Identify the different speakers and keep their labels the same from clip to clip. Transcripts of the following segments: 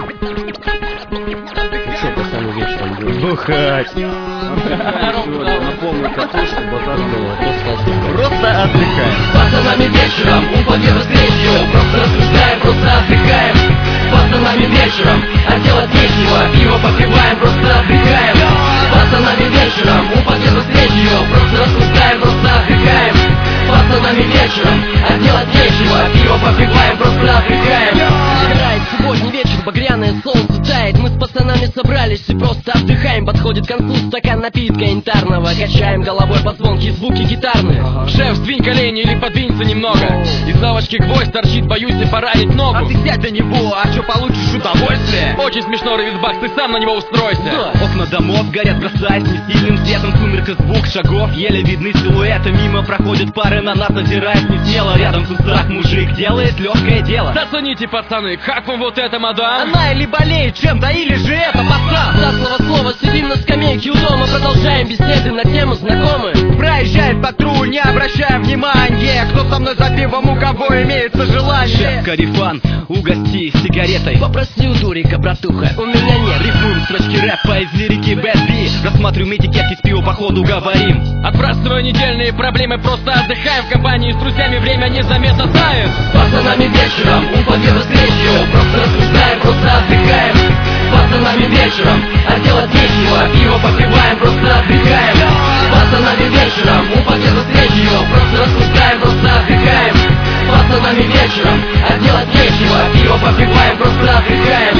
Speaker 1: Что, пацаны, вечером будем бухать? На полную катушку, базар было. Просто отдыхаем.
Speaker 2: С пацанами вечером у победы встречу. Просто рассуждаем, просто отдыхаем. С пацанами вечером, а делать нечего. Пиво попиваем, просто отдыхаем. С пацанами вечером у победы встречу. Просто рассуждаем, просто отдыхаем. С пацанами вечером, а делать нечего. Пиво попиваем, просто отдыхаем. Играет субботний вечер, багряное солнце тает. Мы с пацанами собрались и просто отдыхаем. Подходит к концу стакан напитка янтарного. Качаем головой по звонки звуки гитарные.
Speaker 3: Шеф, сдвинь колени или подвинься немного. Из лавочки гвоздь торчит, боюсь и поранить ногу.
Speaker 4: А ты сядь за него, а что получишь удовольствие?
Speaker 3: Очень смешно, Рависбах, ты сам на него устройся.
Speaker 4: Окна домов горят, бросаясь несильным светом. Сумерка, звук шагов, еле видны силуэты. Мимо проходят пары, на нас озирают не смело. Рядом кустах мужик делает легкое дело.
Speaker 3: Зацените, пацаны, как вам вот это, мадам?
Speaker 4: Она или болеет чем-то, или же это пацан.
Speaker 2: За слово сидим на скамейке у дома. Продолжаем беседы на тему знакомые.
Speaker 4: Проезжает патруль, не обращая внимания. Кто со мной за пивом, у кого имеется желание? Шеф Карифан, угости сигаретой.
Speaker 2: Попроси у дурика, братуха, у меня нет.
Speaker 4: Рифмуем строчки рэпа из лирики Bad B. Рассматриваем этикетки с пива, походу говорим.
Speaker 3: Отбрасывая недельные проблемы, просто отдыхаем. В компании с друзьями время незаметно тает.
Speaker 2: С пацанами вечером у победы встречу. Просто рассуждаем, просто отдыхаем. С пацанами вечером, а делать нечего. Пиво попиваем, просто отдыхаем. С пацанами вечером у победы встречу. Просто рассуждаем, просто отдыхаем. С пацанами вечером, а делать нечего. Пиво попиваем, просто отдыхаем.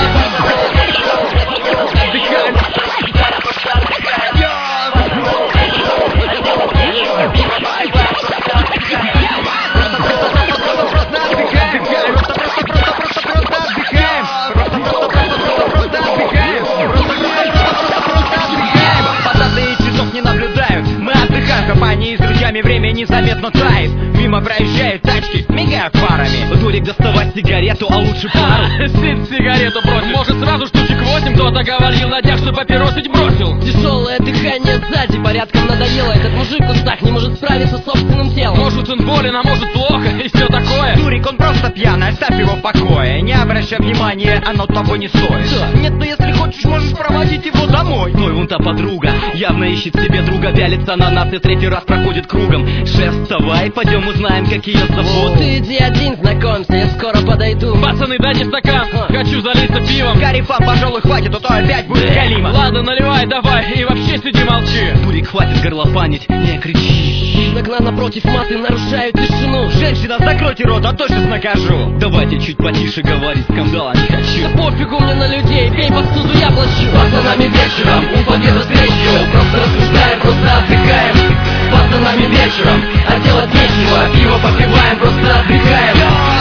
Speaker 4: Компании с друзьями время незаметно тает. Мимо проезжают тачки, мигают фарами. Дурик, доставать сигарету, а лучше пару.
Speaker 3: Сид сигарету бросил. Может сразу штучек 8, кто-то говорил на днях, что папиросить бросил.
Speaker 2: Тяжелое дыхание сзади порядком надоело. Этот мужик в кустах не может справиться с собственным телом.
Speaker 3: Может он болен, а может плохо, и все такое.
Speaker 4: Дурик, он просто пьяный, оставь его в покое. Не обращай внимания, оно того не стоит. Нет, ну если хочешь, можешь проводить его домой. Ну и вон та подруга, явно ищет себе друга. Вялится на нас и третий раз проходит кругом. Шеф, вставай, пойдем узнаем, как ее зовут.
Speaker 2: Ты иди один знакомься, я скоро подойду.
Speaker 3: Пацаны, дайте стакан, хочу залиться пивом.
Speaker 4: Карифан, пожалуй, хватит, а то опять будет галима.
Speaker 3: Ладно, наливай давай, и вообще сиди молчи.
Speaker 4: Дурик, хватит горлопанить, не кричи.
Speaker 2: Из окна напротив маты нарушают тишину.
Speaker 4: Женщина, закройте рот, а то сейчас накажу. Давайте чуть потише говорить, скандала не хочу.
Speaker 2: Да пофигу мне на людей, пей посуду, я плачу. С пацанами вечером у победы встречу. Просто рассуждаем, просто отдыхаем. С пацанами вечером, а делать нечего. Пиво попиваем, просто отдыхаем.